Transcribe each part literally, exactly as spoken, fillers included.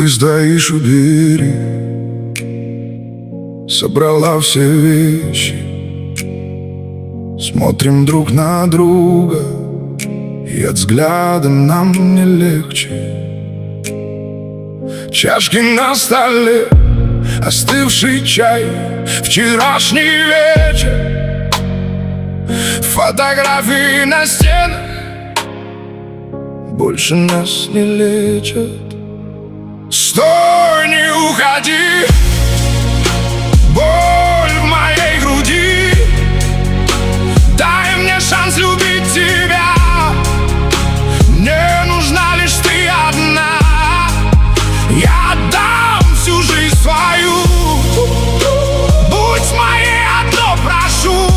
Ты стоишь у двери, собрала все вещи. Смотрим друг на друга, и от взгляда нам не легче. Чашки на столе, остывший чай, вчерашний вечер, фотографии на стенах больше нас не лечат. Стой, не уходи, боль в моей груди, дай мне шанс любить тебя. Мне нужна лишь ты одна, я отдам всю жизнь свою. Будь моей, одно прошу,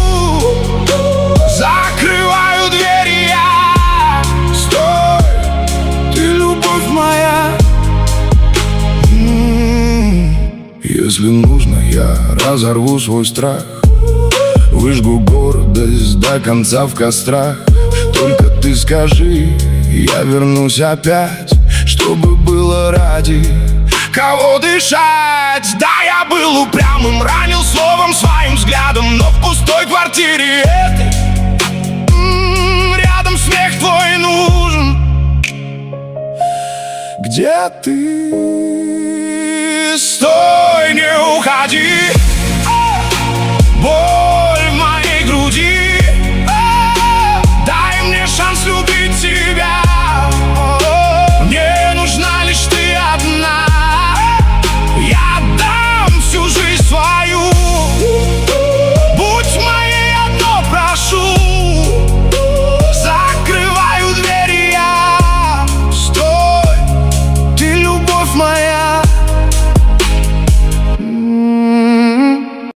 закрываю двери я. Стой, ты любовь моя. Если нужно, я разорву свой страх, выжгу гордость до конца в кострах. Только ты скажи, я вернусь опять, чтобы было ради кого дышать. Да, я был упрямым, ранил словом, своим взглядом, но в пустой квартире этой м-м, рядом смех твой нужен. Где ты? Стой, не уходи.